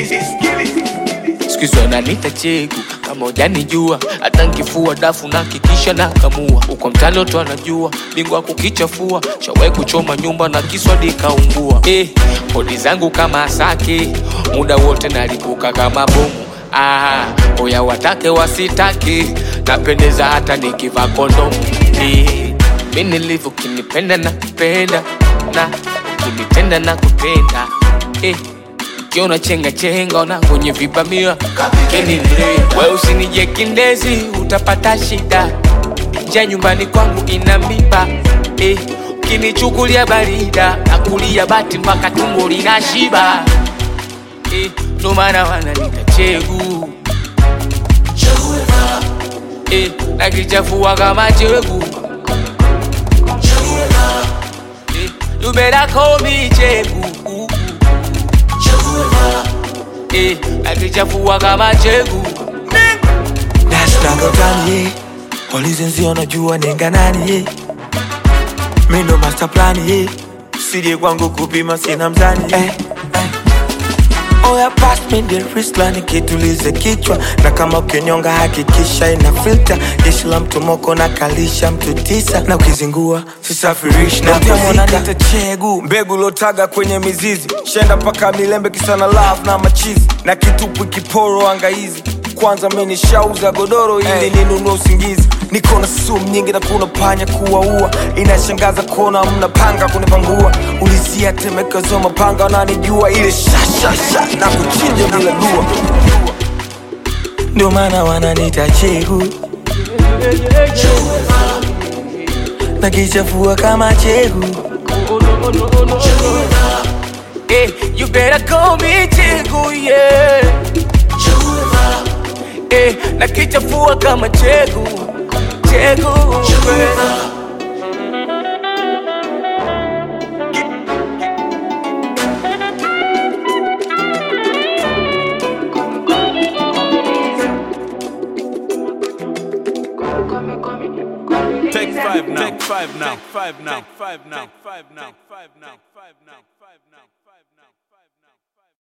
Sikizo ananita chegu kama hujanijua, hata nikifua dafu na kikisha na kamua. Uko mtani watu wanajua, bingwa kukichafua, shawahi kuchoma nyumba na kiswadi kaungua. Kodi zangu kama asake, muda wote nalipuka kama bomu. Oya watake wasitake, napendeza hata nikivaa kondomu. Mimi nilivyo kinipenda na kupenda, na kinitenda na kupenda. Kiona chenga chenga na kwenye vibamia kapikeni mre. Wewe usinije kindezi utapata shida, njia nyumbani kwangu ina miba. Ukinichukulia barida na kulia bati mpaka tumbo linashiba. Ndo maana wananiita chegu, na kichafua kama chegu. You better call me chegu, akichafua kama chegu. Nashitanga utani, polizi nzi wanajua nenga nani. Mindo master plan, sije kwangu kupima sina mzani. Oya pass me the wristline, kitulize kichwa. Na kama ukinyonga hakikisha ina filter. Jeshi la mtu moko na kalisha mtu tisa. Na ukizingua sisafirishi na kuzika. Nita chegu, mbegu lotaga kwenye mizizi. Shenda paka milembe kisana love na machizi. Na kitupu kiporo angaizi. Kwanza meni shauza godoro ili ninunue usingizi. Niko na sumu nyingi na kuna panya kuwaua. Inashangaza kuona mna panga kunipangua. Ulizia temeka zo mapanga wananijua. Ile shashasha na kuchinja bila dua. Ndio maana wananiita chegu, na kichafua kama chegu. You better call me chegu, yeah. Na kichafua kama chegu, chegu. Take 5 now. Take 5 now. Take 5 now. Take 5 now. Take 5 now. Take 5 now.